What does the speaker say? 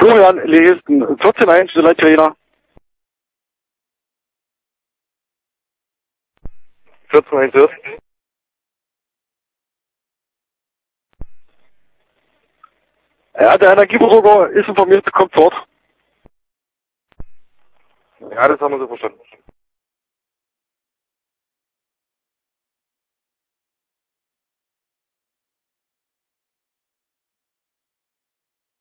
Florian Lehesten, 14.1, der Leittrainer. 14.1 hörst. Ja, der Energieversorger ist informiert, kommt fort. Ja, das haben wir so verstanden.